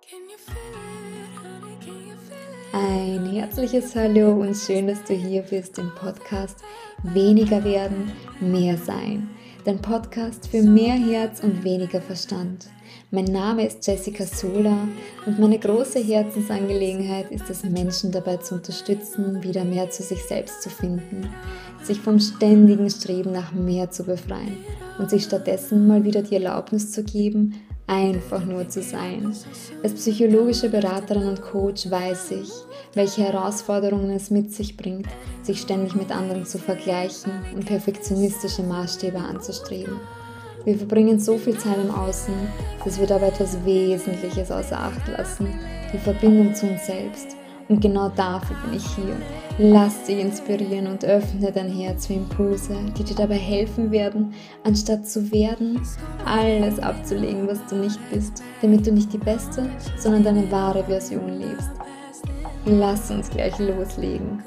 Ein herzliches Hallo und schön, dass du hier bist im Podcast Weniger werden, mehr sein. Dein Podcast für mehr Herz und weniger Verstand. Mein Name ist Jessica Sola und meine große Herzensangelegenheit ist es, Menschen dabei zu unterstützen, wieder mehr zu sich selbst zu finden, sich vom ständigen Streben nach mehr zu befreien und sich stattdessen mal wieder die Erlaubnis zu geben, einfach nur zu sein. Als psychologische Beraterin und Coach weiß ich, welche Herausforderungen es mit sich bringt, sich ständig mit anderen zu vergleichen und perfektionistische Maßstäbe anzustreben. Wir verbringen so viel Zeit im Außen, dass wir dabei etwas Wesentliches außer Acht lassen, die Verbindung zu uns selbst. Und genau dafür bin ich hier. Lass dich inspirieren und öffne dein Herz für Impulse, die dir dabei helfen werden, anstatt zu werden, alles abzulegen, was du nicht bist, damit du nicht die beste, sondern deine wahre Version lebst. Lass uns gleich loslegen.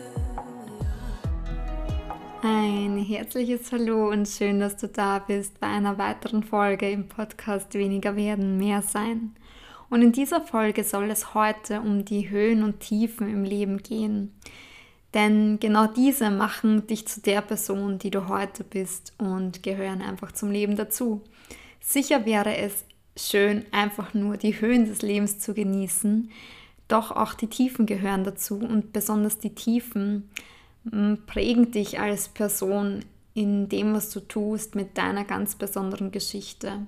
Ein herzliches Hallo und schön, dass du da bist bei einer weiteren Folge im Podcast Weniger werden, mehr sein. Und in dieser Folge soll es heute um die Höhen und Tiefen im Leben gehen. Denn genau diese machen dich zu der Person, die du heute bist und gehören einfach zum Leben dazu. Sicher wäre es schön, einfach nur die Höhen des Lebens zu genießen, doch auch die Tiefen gehören dazu und besonders die Tiefen prägen dich als Person in dem, was du tust, mit deiner ganz besonderen Geschichte.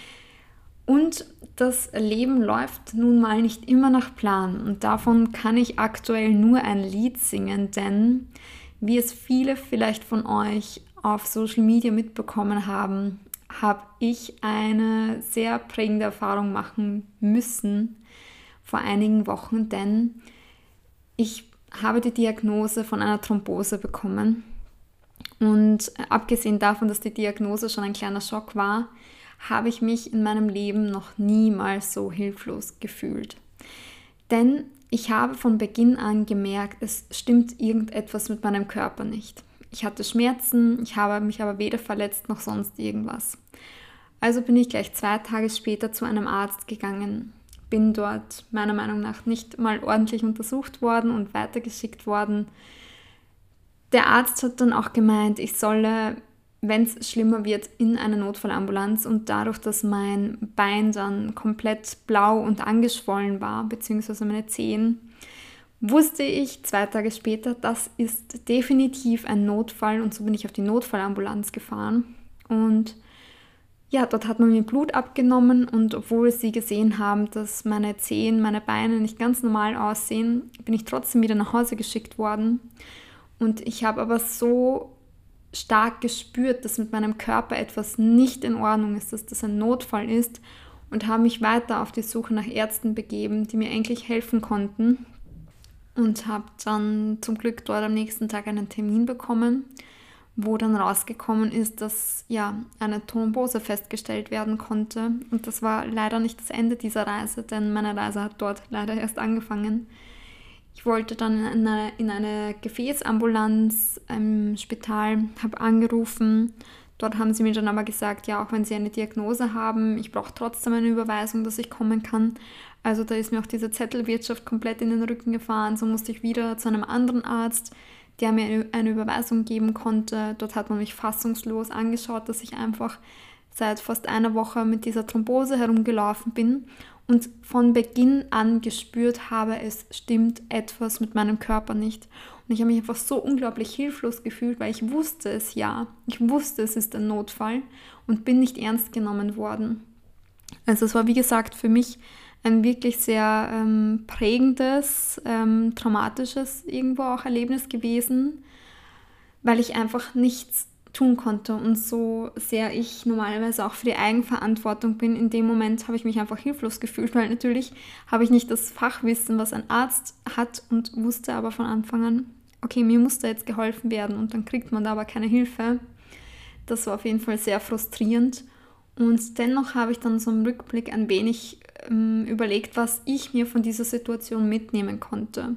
Und das Leben läuft nun mal nicht immer nach Plan und davon kann ich aktuell nur ein Lied singen, denn wie es viele vielleicht von euch auf Social Media mitbekommen haben, habe ich eine sehr prägende Erfahrung machen müssen vor einigen Wochen, denn ich habe die Diagnose von einer Thrombose bekommen und abgesehen davon, dass die Diagnose schon ein kleiner Schock war, habe ich mich in meinem Leben noch niemals so hilflos gefühlt. Denn ich habe von Beginn an gemerkt, es stimmt irgendetwas mit meinem Körper nicht. Ich hatte Schmerzen, ich habe mich aber weder verletzt noch sonst irgendwas. Also bin ich gleich 2 Tage später zu einem Arzt gegangen, bin dort meiner Meinung nach nicht mal ordentlich untersucht worden und weitergeschickt worden. Der Arzt hat dann auch gemeint, ich solle, wenn es schlimmer wird, in eine Notfallambulanz und dadurch, dass mein Bein dann komplett blau und angeschwollen war, beziehungsweise meine Zehen, wusste ich 2 Tage später, das ist definitiv ein Notfall und so bin ich auf die Notfallambulanz gefahren und ja, dort hat man mir Blut abgenommen und obwohl sie gesehen haben, dass meine Zehen, meine Beine nicht ganz normal aussehen, bin ich trotzdem wieder nach Hause geschickt worden und ich habe aber so stark gespürt, dass mit meinem Körper etwas nicht in Ordnung ist, dass das ein Notfall ist und habe mich weiter auf die Suche nach Ärzten begeben, die mir eigentlich helfen konnten und habe dann zum Glück dort am nächsten Tag einen Termin bekommen, wo dann rausgekommen ist, dass ja eine Thrombose festgestellt werden konnte und das war leider nicht das Ende dieser Reise, denn meine Reise hat dort leider erst angefangen. Ich wollte dann in eine Gefäßambulanz im Spital, habe angerufen. Dort haben sie mir dann aber gesagt, ja, auch wenn sie eine Diagnose haben, ich brauche trotzdem eine Überweisung, dass ich kommen kann. Also da ist mir auch diese Zettelwirtschaft komplett in den Rücken gefahren. So musste ich wieder zu einem anderen Arzt, der mir eine Überweisung geben konnte. Dort hat man mich fassungslos angeschaut, dass ich einfach seit fast einer Woche mit dieser Thrombose herumgelaufen bin und von Beginn an gespürt habe, es stimmt etwas mit meinem Körper nicht. Und ich habe mich einfach so unglaublich hilflos gefühlt, weil ich wusste es ja. Ich wusste, es ist ein Notfall und bin nicht ernst genommen worden. Also es war, wie gesagt, für mich ein wirklich sehr prägendes, traumatisches irgendwo auch Erlebnis gewesen, weil ich einfach nichts tun konnte und so sehr ich normalerweise auch für die Eigenverantwortung bin, in dem Moment habe ich mich einfach hilflos gefühlt, weil natürlich habe ich nicht das Fachwissen, was ein Arzt hat und wusste aber von Anfang an, okay, mir muss da jetzt geholfen werden und dann kriegt man da aber keine Hilfe. Das war auf jeden Fall sehr frustrierend und dennoch habe ich dann so im Rückblick ein wenig überlegt, was ich mir von dieser Situation mitnehmen konnte.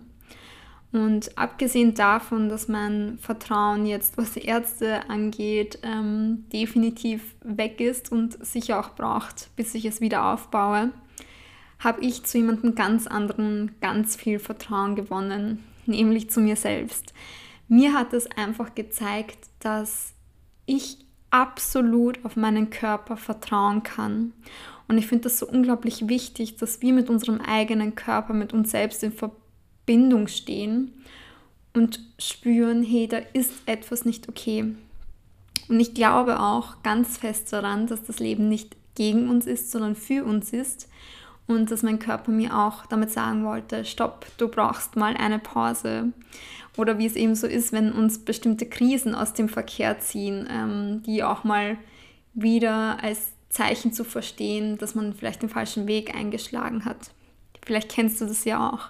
Und abgesehen davon, dass mein Vertrauen jetzt, was die Ärzte angeht, definitiv weg ist und sicher auch braucht, bis ich es wieder aufbaue, habe ich zu jemandem ganz anderen ganz viel Vertrauen gewonnen, nämlich zu mir selbst. Mir hat es einfach gezeigt, dass ich absolut auf meinen Körper vertrauen kann. Und ich finde das so unglaublich wichtig, dass wir mit unserem eigenen Körper, mit uns selbst in Verbindung stehen und spüren, hey, da ist etwas nicht okay. Und ich glaube auch ganz fest daran, dass das Leben nicht gegen uns ist, sondern für uns ist. Und dass mein Körper mir auch damit sagen wollte, stopp, du brauchst mal eine Pause. Oder wie es eben so ist, wenn uns bestimmte Krisen aus dem Verkehr ziehen, die auch mal wieder als Zeichen zu verstehen, dass man vielleicht den falschen Weg eingeschlagen hat. Vielleicht kennst du das ja auch.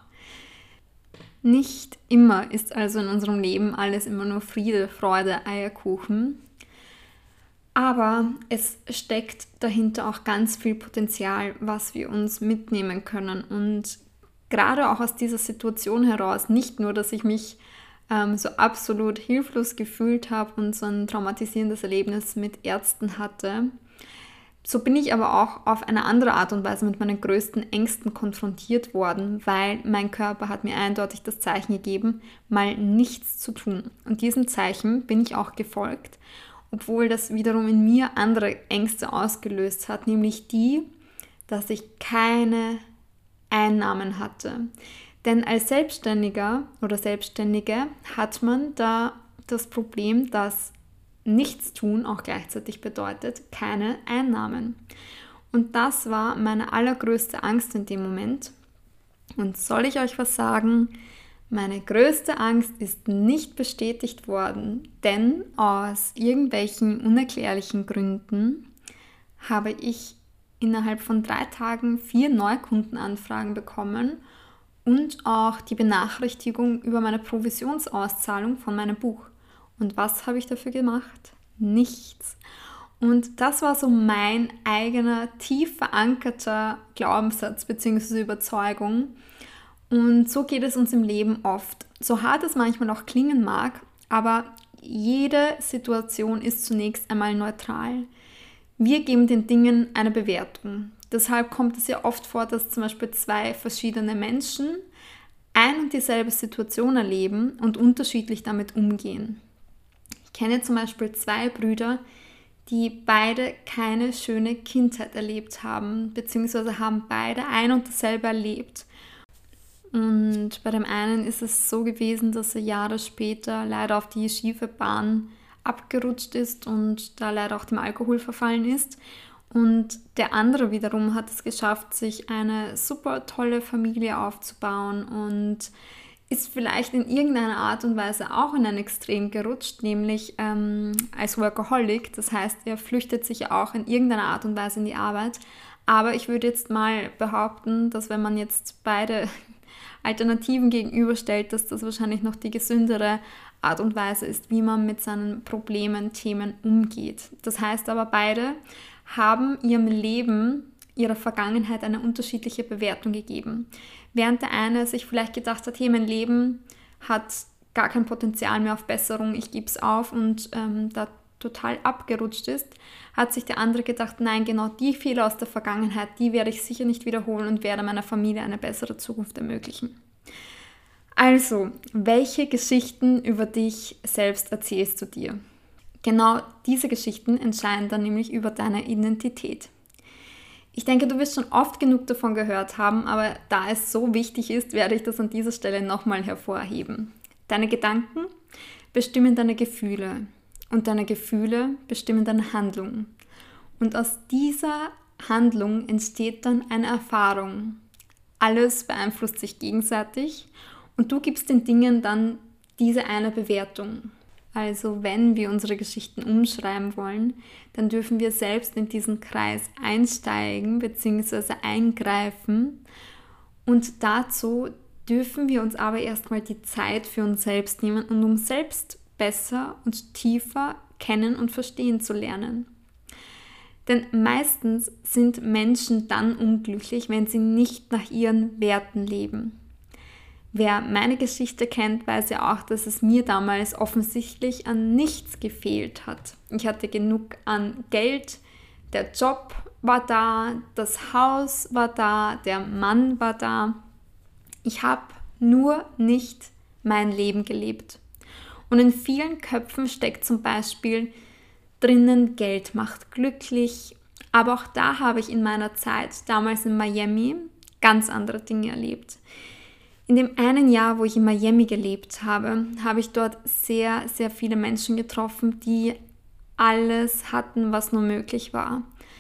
Nicht immer ist also in unserem Leben alles immer nur Friede, Freude, Eierkuchen. Aber es steckt dahinter auch ganz viel Potenzial, was wir uns mitnehmen können. Und gerade auch aus dieser Situation heraus, nicht nur, dass ich mich so absolut hilflos gefühlt habe und so ein traumatisierendes Erlebnis mit Ärzten hatte, so bin ich aber auch auf eine andere Art und Weise mit meinen größten Ängsten konfrontiert worden, weil mein Körper hat mir eindeutig das Zeichen gegeben, mal nichts zu tun. Und diesem Zeichen bin ich auch gefolgt, obwohl das wiederum in mir andere Ängste ausgelöst hat, nämlich die, dass ich keine Einnahmen hatte. Denn als Selbstständiger oder Selbstständige hat man da das Problem, dass Nichtstun auch gleichzeitig bedeutet, keine Einnahmen. Und das war meine allergrößte Angst in dem Moment. Und soll ich euch was sagen? Meine größte Angst ist nicht bestätigt worden, denn aus irgendwelchen unerklärlichen Gründen habe ich innerhalb von 3 Tagen 4 Neukundenanfragen bekommen und auch die Benachrichtigung über meine Provisionsauszahlung von meinem Buch. Und was habe ich dafür gemacht? Nichts. Und das war so mein eigener, tief verankerter Glaubenssatz bzw. Überzeugung. Und so geht es uns im Leben oft. So hart es manchmal auch klingen mag, aber jede Situation ist zunächst einmal neutral. Wir geben den Dingen eine Bewertung. Deshalb kommt es ja oft vor, dass zum Beispiel 2 verschiedene Menschen ein und dieselbe Situation erleben und unterschiedlich damit umgehen. Ich kenne zum Beispiel 2 Brüder, die beide keine schöne Kindheit erlebt haben, beziehungsweise haben beide ein und dasselbe erlebt. Und bei dem einen ist es so gewesen, dass er Jahre später leider auf die schiefe Bahn abgerutscht ist und da leider auch dem Alkohol verfallen ist. Und der andere wiederum hat es geschafft, sich eine super tolle Familie aufzubauen und ist vielleicht in irgendeiner Art und Weise auch in ein Extrem gerutscht, nämlich als Workaholic. Das heißt, er flüchtet sich auch in irgendeiner Art und Weise in die Arbeit. Aber ich würde jetzt mal behaupten, dass wenn man jetzt beide Alternativen gegenüberstellt, dass das wahrscheinlich noch die gesündere Art und Weise ist, wie man mit seinen Problemen, Themen umgeht. Das heißt aber, beide haben ihrem Leben, ihrer Vergangenheit eine unterschiedliche Bewertung gegeben. Während der eine sich vielleicht gedacht hat, hey, mein Leben hat gar kein Potenzial mehr auf Besserung, ich gebe es auf und da total abgerutscht ist, hat sich der andere gedacht, nein, genau die Fehler aus der Vergangenheit, die werde ich sicher nicht wiederholen und werde meiner Familie eine bessere Zukunft ermöglichen. Also, welche Geschichten über dich selbst erzählst du dir? Genau diese Geschichten entscheiden dann nämlich über deine Identität. Ich denke, du wirst schon oft genug davon gehört haben, aber da es so wichtig ist, werde ich das an dieser Stelle nochmal hervorheben. Deine Gedanken bestimmen deine Gefühle und deine Gefühle bestimmen deine Handlung. Und aus dieser Handlung entsteht dann eine Erfahrung. Alles beeinflusst sich gegenseitig und du gibst den Dingen dann diese eine Bewertung. Also wenn wir unsere Geschichten umschreiben wollen, dann dürfen wir selbst in diesen Kreis einsteigen bzw. eingreifen. Und dazu dürfen wir uns aber erstmal die Zeit für uns selbst nehmen, und um selbst besser und tiefer kennen und verstehen zu lernen. Denn meistens sind Menschen dann unglücklich, wenn sie nicht nach ihren Werten leben. Wer meine Geschichte kennt, weiß ja auch, dass es mir damals offensichtlich an nichts gefehlt hat. Ich hatte genug an Geld, der Job war da, das Haus war da, der Mann war da. Ich habe nur nicht mein Leben gelebt. Und in vielen Köpfen steckt zum Beispiel drinnen, Geld macht glücklich. Aber auch da habe ich in meiner Zeit, damals in Miami, ganz andere Dinge erlebt. In dem einen Jahr, wo ich in Miami gelebt habe, habe ich dort sehr, sehr viele Menschen getroffen, die alles hatten, was nur möglich war.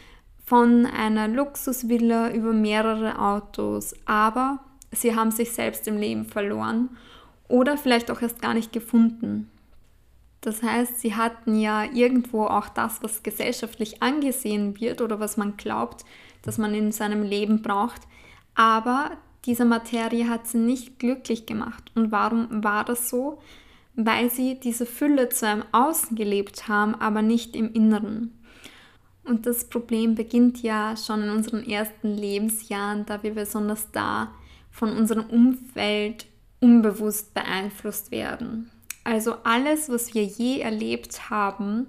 Von einer Luxusvilla über mehrere Autos, aber sie haben sich selbst im Leben verloren oder vielleicht auch erst gar nicht gefunden. Das heißt, sie hatten ja irgendwo auch das, was gesellschaftlich angesehen wird oder was man glaubt, dass man in seinem Leben braucht, aber diese Materie hat sie nicht glücklich gemacht. Und warum war das so? Weil sie diese Fülle zwar im Außen gelebt haben, aber nicht im Inneren. Und das Problem beginnt ja schon in unseren ersten Lebensjahren, da wir besonders da von unserem Umfeld unbewusst beeinflusst werden. Also alles, was wir je erlebt haben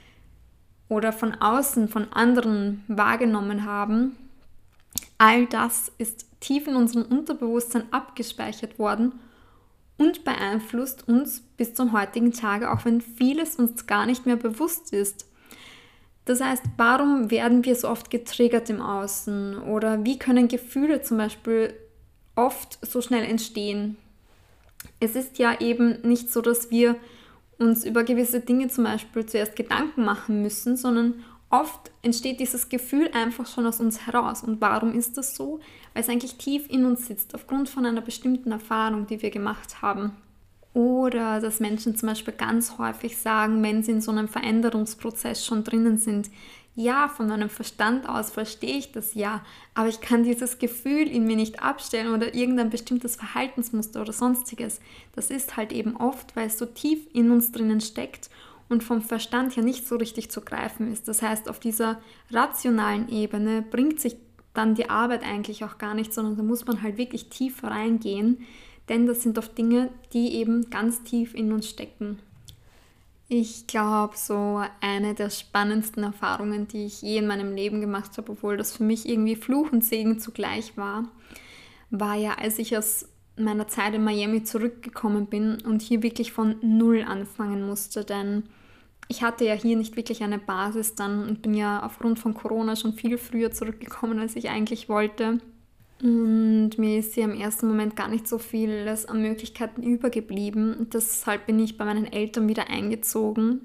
oder von außen, von anderen wahrgenommen haben, all das ist tief in unserem Unterbewusstsein abgespeichert worden und beeinflusst uns bis zum heutigen Tage, auch wenn vieles uns gar nicht mehr bewusst ist. Das heißt, warum werden wir so oft getriggert im Außen oder wie können Gefühle zum Beispiel oft so schnell entstehen? Es ist ja eben nicht so, dass wir uns über gewisse Dinge zum Beispiel zuerst Gedanken machen müssen, sondern oft entsteht dieses Gefühl einfach schon aus uns heraus. Und warum ist das so? Weil es eigentlich tief in uns sitzt, aufgrund von einer bestimmten Erfahrung, die wir gemacht haben. Oder dass Menschen zum Beispiel ganz häufig sagen, wenn sie in so einem Veränderungsprozess schon drinnen sind, ja, von meinem Verstand aus verstehe ich das ja, aber ich kann dieses Gefühl in mir nicht abstellen oder irgendein bestimmtes Verhaltensmuster oder sonstiges. Das ist halt eben oft, weil es so tief in uns drinnen steckt und vom Verstand ja nicht so richtig zu greifen ist. Das heißt, auf dieser rationalen Ebene bringt sich dann die Arbeit eigentlich auch gar nicht, sondern da muss man halt wirklich tief reingehen, denn das sind oft Dinge, die eben ganz tief in uns stecken. Ich glaube, so eine der spannendsten Erfahrungen, die ich je in meinem Leben gemacht habe, obwohl das für mich irgendwie Fluch und Segen zugleich war ja, als ich aus meiner Zeit in Miami zurückgekommen bin und hier wirklich von Null anfangen musste, denn ich hatte ja hier nicht wirklich eine Basis dann und bin ja aufgrund von Corona schon viel früher zurückgekommen, als ich eigentlich wollte. Und mir ist hier im ersten Moment gar nicht so vieles an Möglichkeiten übergeblieben. Und deshalb bin ich bei meinen Eltern wieder eingezogen.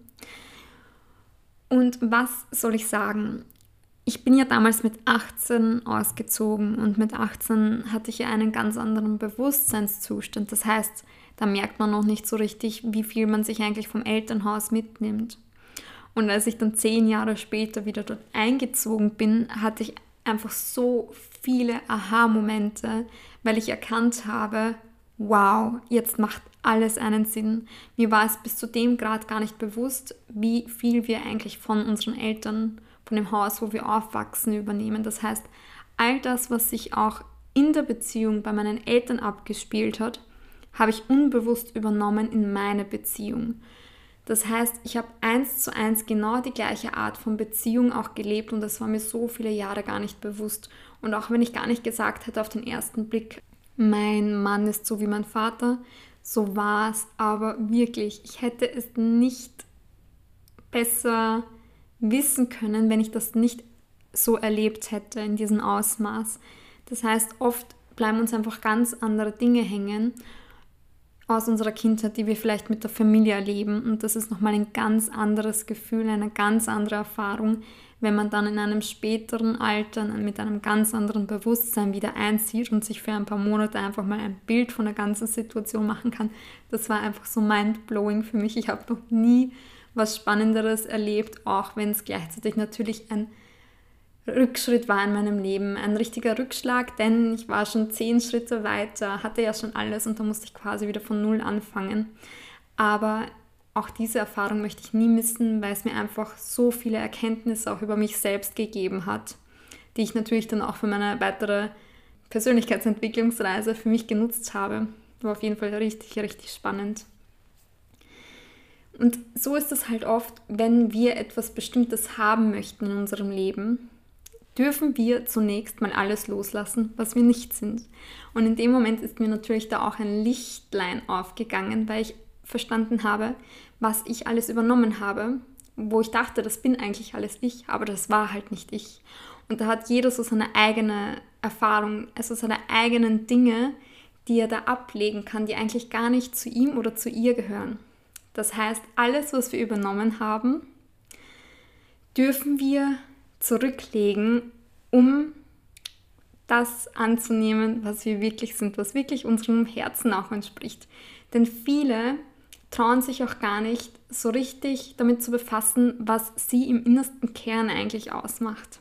Und was soll ich sagen? Ich bin ja damals mit 18 ausgezogen und mit 18 hatte ich ja einen ganz anderen Bewusstseinszustand. Das heißt, da merkt man noch nicht so richtig, wie viel man sich eigentlich vom Elternhaus mitnimmt. Und als ich dann 10 Jahre später wieder dort eingezogen bin, hatte ich einfach so viele Aha-Momente, weil ich erkannt habe, wow, jetzt macht alles einen Sinn. Mir war es bis zu dem Grad gar nicht bewusst, wie viel wir eigentlich von unseren Eltern, von dem Haus, wo wir aufwachsen, übernehmen. Das heißt, all das, was sich auch in der Beziehung bei meinen Eltern abgespielt hat, habe ich unbewusst übernommen in meine Beziehung. Das heißt, ich habe 1:1 genau die gleiche Art von Beziehung auch gelebt und das war mir so viele Jahre gar nicht bewusst. Und auch wenn ich gar nicht gesagt hätte auf den ersten Blick, mein Mann ist so wie mein Vater, so war es aber wirklich. Ich hätte es nicht besser wissen können, wenn ich das nicht so erlebt hätte in diesem Ausmaß. Das heißt, oft bleiben uns einfach ganz andere Dinge hängen aus unserer Kindheit, die wir vielleicht mit der Familie erleben. Und das ist nochmal ein ganz anderes Gefühl, eine ganz andere Erfahrung, wenn man dann in einem späteren Alter mit einem ganz anderen Bewusstsein wieder einzieht und sich für ein paar Monate einfach mal ein Bild von der ganzen Situation machen kann. Das war einfach so mind-blowing für mich. Ich habe noch nie was Spannenderes erlebt, auch wenn es gleichzeitig natürlich ein Rückschritt war in meinem Leben, ein richtiger Rückschlag, denn ich war schon 10 Schritte weiter, hatte ja schon alles und da musste ich quasi wieder von Null anfangen. Aber auch diese Erfahrung möchte ich nie missen, weil es mir einfach so viele Erkenntnisse auch über mich selbst gegeben hat, die ich natürlich dann auch für meine weitere Persönlichkeitsentwicklungsreise für mich genutzt habe. War auf jeden Fall richtig, richtig spannend. Und so ist es halt oft, wenn wir etwas Bestimmtes haben möchten in unserem Leben, dürfen wir zunächst mal alles loslassen, was wir nicht sind. Und in dem Moment ist mir natürlich da auch ein Lichtlein aufgegangen, weil ich verstanden habe, was ich alles übernommen habe, wo ich dachte, das bin eigentlich alles ich, aber das war halt nicht ich. Und da hat jeder so seine eigene Erfahrung, also seine eigenen Dinge, die er da ablegen kann, die eigentlich gar nicht zu ihm oder zu ihr gehören. Das heißt, alles, was wir übernommen haben, dürfen wir zurücklegen, um das anzunehmen, was wir wirklich sind, was wirklich unserem Herzen auch entspricht. Denn viele trauen sich auch gar nicht so richtig damit zu befassen, was sie im innersten Kern eigentlich ausmacht.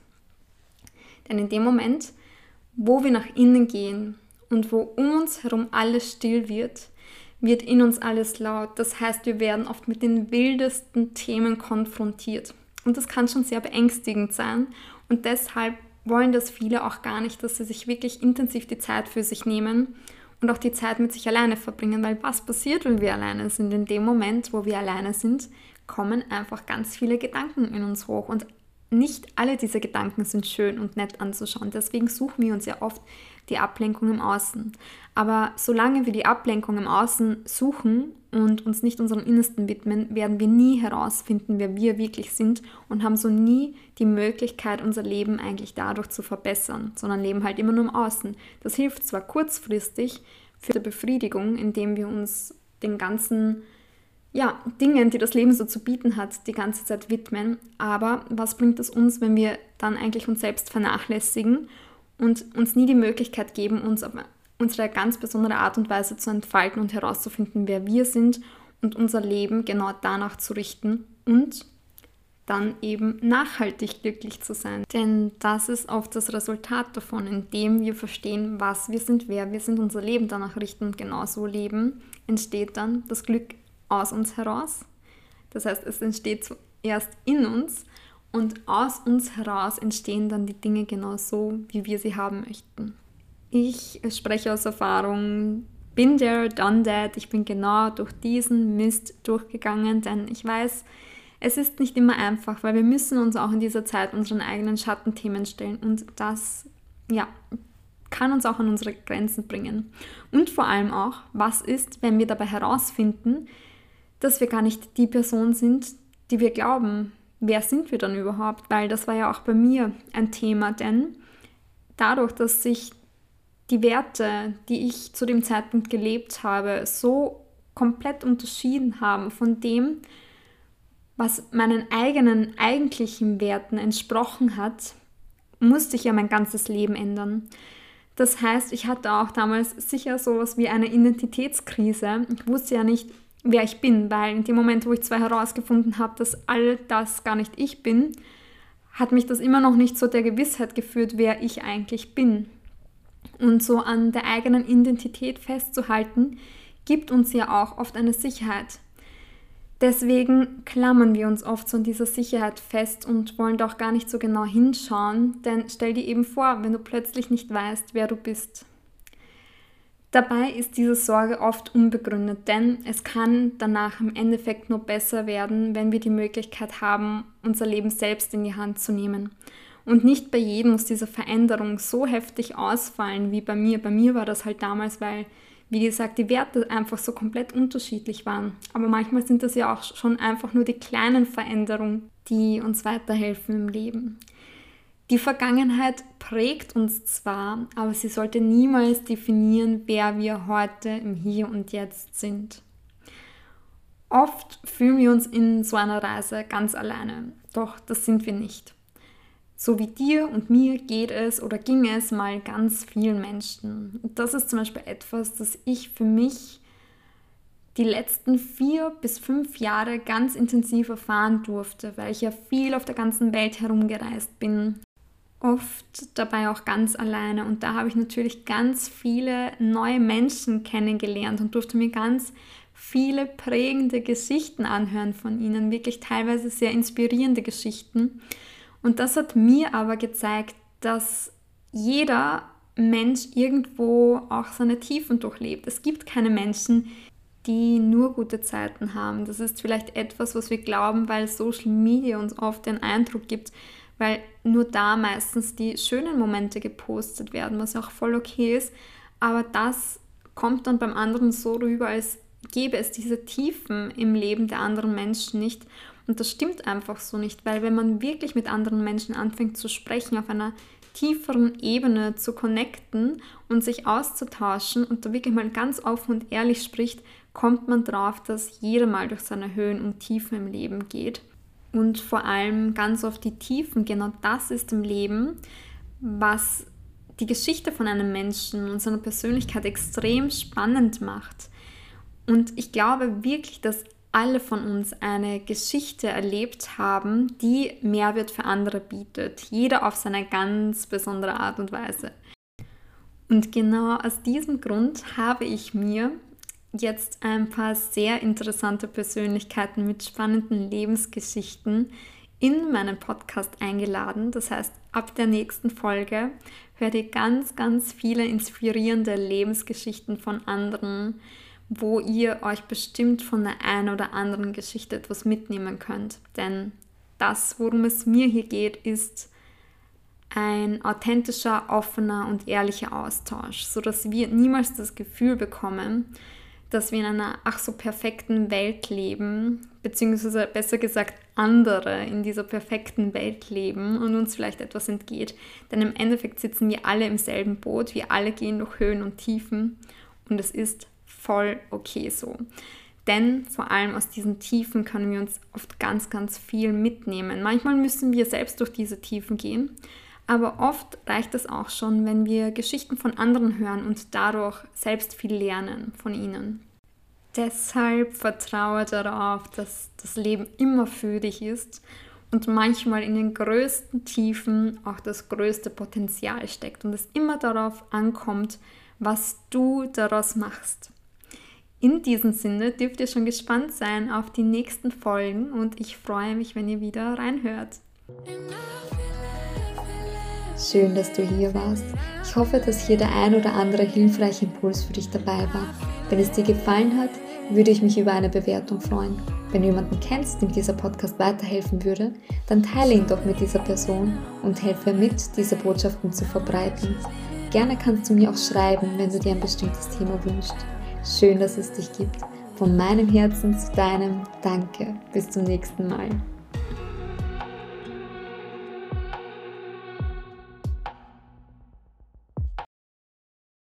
Denn in dem Moment, wo wir nach innen gehen und wo um uns herum alles still wird, wird in uns alles laut. Das heißt, wir werden oft mit den wildesten Themen konfrontiert. Und das kann schon sehr beängstigend sein. Und deshalb wollen das viele auch gar nicht, dass sie sich wirklich intensiv die Zeit für sich nehmen und auch die Zeit mit sich alleine verbringen. Weil was passiert, wenn wir alleine sind? In dem Moment, wo wir alleine sind, kommen einfach ganz viele Gedanken in uns hoch. Und nicht alle diese Gedanken sind schön und nett anzuschauen. Deswegen suchen wir uns ja oft die Ablenkung im Außen. Aber solange wir die Ablenkung im Außen suchen und uns nicht unserem Innersten widmen, werden wir nie herausfinden, wer wir wirklich sind und haben so nie die Möglichkeit, unser Leben eigentlich dadurch zu verbessern, sondern leben halt immer nur im Außen. Das hilft zwar kurzfristig für die Befriedigung, indem wir uns den ganzen Dingen, die das Leben so zu bieten hat, die ganze Zeit widmen, aber was bringt es uns, wenn wir dann eigentlich uns selbst vernachlässigen und uns nie die Möglichkeit geben, uns auf unsere ganz besondere Art und Weise zu entfalten und herauszufinden, wer wir sind und unser Leben genau danach zu richten und dann eben nachhaltig glücklich zu sein. Denn das ist oft das Resultat davon, indem wir verstehen, was wir sind, wer wir sind, unser Leben danach richten und genau so leben, entsteht dann das Glück aus uns heraus. Das heißt, es entsteht zuerst in uns und aus uns heraus entstehen dann die Dinge genau so, wie wir sie haben möchten. Ich spreche aus Erfahrung, bin there, done that. Ich bin genau durch diesen Mist durchgegangen, denn ich weiß, es ist nicht immer einfach, weil wir müssen uns auch in dieser Zeit unseren eigenen Schattenthemen stellen und das, kann uns auch an unsere Grenzen bringen. Und vor allem auch, was ist, wenn wir dabei herausfinden, dass wir gar nicht die Person sind, die wir glauben. Wer sind wir dann überhaupt? Weil das war ja auch bei mir ein Thema, denn dadurch, dass sich die Werte, die ich zu dem Zeitpunkt gelebt habe, so komplett unterschieden haben von dem, was meinen eigenen eigentlichen Werten entsprochen hat, musste ich ja mein ganzes Leben ändern. Das heißt, ich hatte auch damals sicher sowas wie eine Identitätskrise. Ich wusste ja nicht, wer ich bin, weil in dem Moment, wo ich zwar herausgefunden habe, dass all das gar nicht ich bin, hat mich das immer noch nicht so der Gewissheit geführt, wer ich eigentlich bin. Und so an der eigenen Identität festzuhalten, gibt uns ja auch oft eine Sicherheit. Deswegen klammern wir uns oft so an dieser Sicherheit fest und wollen doch gar nicht so genau hinschauen, denn stell dir eben vor, wenn du plötzlich nicht weißt, wer du bist. Dabei ist diese Sorge oft unbegründet, denn es kann danach im Endeffekt nur besser werden, wenn wir die Möglichkeit haben, unser Leben selbst in die Hand zu nehmen. Und nicht bei jedem muss diese Veränderung so heftig ausfallen wie bei mir. Bei mir war das halt damals, weil, wie gesagt, die Werte einfach so komplett unterschiedlich waren. Aber manchmal sind das ja auch schon einfach nur die kleinen Veränderungen, die uns weiterhelfen im Leben. Die Vergangenheit prägt uns zwar, aber sie sollte niemals definieren, wer wir heute im Hier und Jetzt sind. Oft fühlen wir uns in so einer Reise ganz alleine, doch das sind wir nicht. So wie dir und mir geht es oder ging es mal ganz vielen Menschen. Und das ist zum Beispiel etwas, das ich für mich die letzten 4 bis 5 Jahre ganz intensiv erfahren durfte, weil ich ja viel auf der ganzen Welt herumgereist bin. Oft dabei auch ganz alleine und da habe ich natürlich ganz viele neue Menschen kennengelernt und durfte mir ganz viele prägende Geschichten anhören von ihnen, wirklich teilweise sehr inspirierende Geschichten. Und das hat mir aber gezeigt, dass jeder Mensch irgendwo auch seine Tiefen durchlebt. Es gibt keine Menschen, die nur gute Zeiten haben. Das ist vielleicht etwas, was wir glauben, weil Social Media uns oft den Eindruck gibt, weil nur da meistens die schönen Momente gepostet werden, was auch voll okay ist, aber das kommt dann beim anderen so rüber, als gäbe es diese Tiefen im Leben der anderen Menschen nicht. Und das stimmt einfach so nicht, weil wenn man wirklich mit anderen Menschen anfängt zu sprechen, auf einer tieferen Ebene zu connecten und sich auszutauschen und da wirklich mal ganz offen und ehrlich spricht, kommt man drauf, dass jeder mal durch seine Höhen und Tiefen im Leben geht. Und vor allem ganz oft die Tiefen, genau das ist im Leben, was die Geschichte von einem Menschen und seiner Persönlichkeit extrem spannend macht. Und ich glaube wirklich, dass alle von uns eine Geschichte erlebt haben, die Mehrwert für andere bietet. Jeder auf seine ganz besondere Art und Weise. Und genau aus diesem Grund habe ich mir jetzt ein paar sehr interessante Persönlichkeiten mit spannenden Lebensgeschichten in meinen Podcast eingeladen. Das heißt, ab der nächsten Folge hört ihr ganz, ganz viele inspirierende Lebensgeschichten von anderen, wo ihr euch bestimmt von der einen oder anderen Geschichte etwas mitnehmen könnt. Denn das, worum es mir hier geht, ist ein authentischer, offener und ehrlicher Austausch, sodass wir niemals das Gefühl bekommen, dass wir in einer ach so perfekten Welt leben, beziehungsweise besser gesagt andere in dieser perfekten Welt leben und uns vielleicht etwas entgeht. Denn im Endeffekt sitzen wir alle im selben Boot, wir alle gehen durch Höhen und Tiefen und es ist voll okay so. Denn vor allem aus diesen Tiefen können wir uns oft ganz, ganz viel mitnehmen. Manchmal müssen wir selbst durch diese Tiefen gehen, aber oft reicht es auch schon, wenn wir Geschichten von anderen hören und dadurch selbst viel lernen von ihnen. Deshalb vertraue darauf, dass das Leben immer für dich ist und manchmal in den größten Tiefen auch das größte Potenzial steckt und es immer darauf ankommt, was du daraus machst. In diesem Sinne dürft ihr schon gespannt sein auf die nächsten Folgen und ich freue mich, wenn ihr wieder reinhört. Schön, dass du hier warst. Ich hoffe, dass hier der ein oder andere hilfreiche Impuls für dich dabei war. Wenn es dir gefallen hat, würde ich mich über eine Bewertung freuen. Wenn du jemanden kennst, dem dieser Podcast weiterhelfen würde, dann teile ihn doch mit dieser Person und helfe mit, diese Botschaften zu verbreiten. Gerne kannst du mir auch schreiben, wenn du dir ein bestimmtes Thema wünschst. Schön, dass es dich gibt. Von meinem Herzen zu deinem Danke. Bis zum nächsten Mal.